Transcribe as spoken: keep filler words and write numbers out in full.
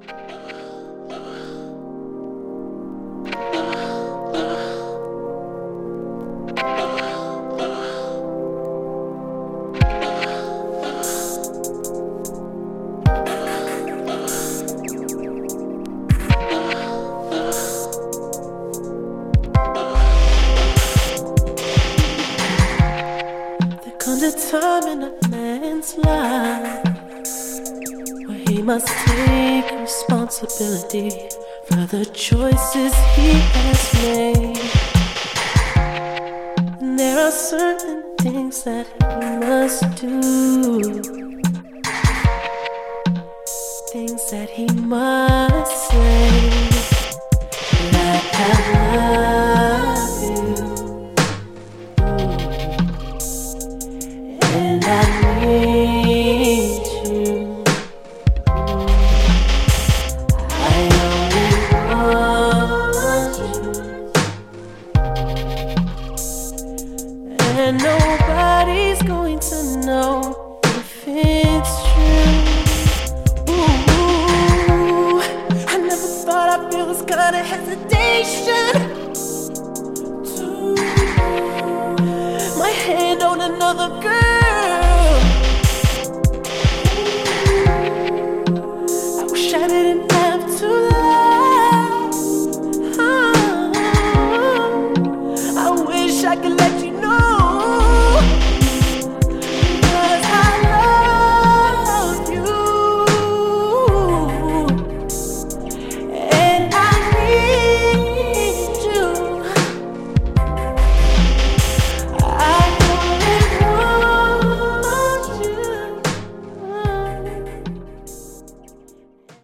A time in a man's life where he must take responsibility for the choices he has made. And there are certain things that he must do, things that he must say.